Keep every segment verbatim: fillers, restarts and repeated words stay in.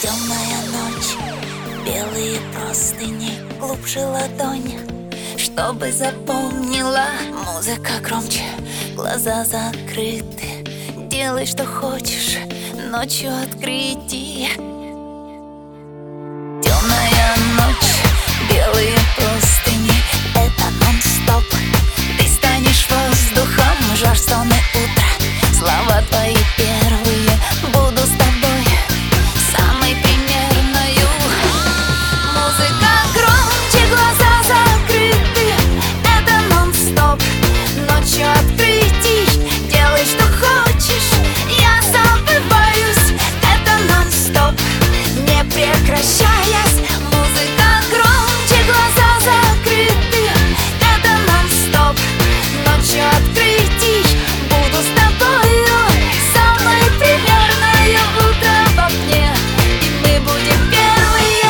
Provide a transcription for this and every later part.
Темная ночь, белые простыни, глубже ладонь, чтобы запомнила. Музыка громче, глаза закрыты. Делай, что хочешь, ночью открытие. Темная ночь, белые простыни, это нон-стоп. Ты станешь воздухом, жар, сон и утро. Слова твои первые, буду с тобой самой примерною. Музыка громче, глаза закрыты, это нон-стоп. Ночью открытий, делай, что хочешь, я забываюсь. Это нон-стоп, не прекращаясь. Музыка громче, глаза закрыты, это нон-стоп. Ночью открытий, буду с тобою самой примерною. Утро в окне, и мы будем первые.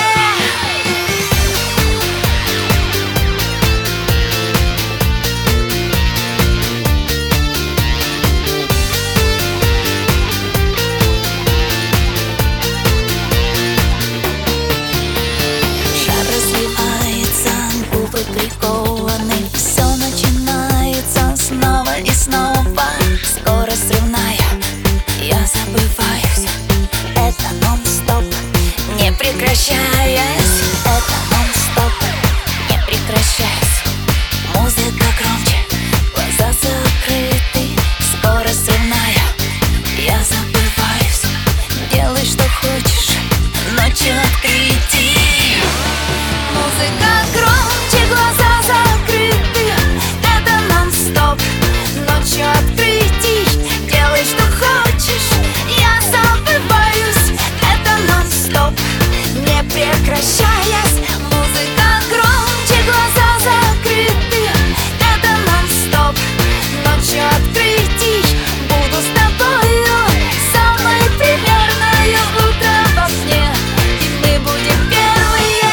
Шар развивается, губы прикованы. Все начинается снова и снова. Скорость взрывная, я забываюсь. Это нон-стоп, не прекращаясь. Это нон-стоп, не прекращаясь. Музыка громче, глаза закрыты. Скорость взрывная, я забываюсь. Делай, что хочешь, ночью открытий. Музыка громче, глаза закрыты, это нон-стоп. Ночью открытий, делай, что хочешь, я забываюсь. Это нон-стоп, не прекращаясь. Музыка громче, глаза закрыты, это нон-стоп. Ночью открытий, буду с тобою самой примерною. Утро в окне, и мы будем первые.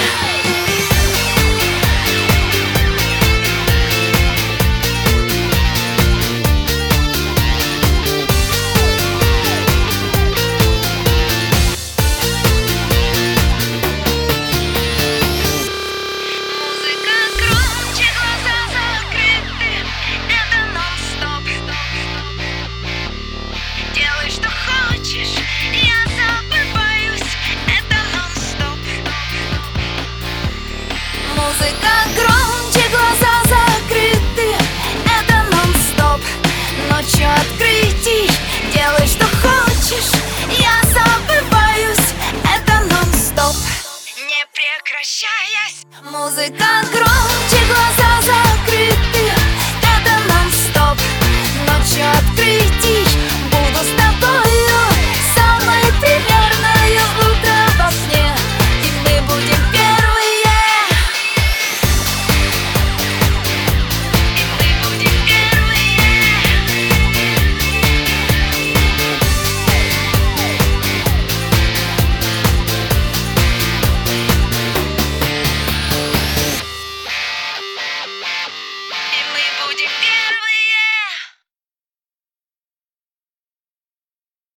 Музыка громче, глаза закрыты, это нон-стоп. Делай, что хочешь, я забываюсь. Это нон-стоп. Музыка громче, глаза закрыты, это нон-стоп. Ночью открытий, делай, что хочешь, я забываюсь. Это нон-стоп, не прекращаясь. Музыка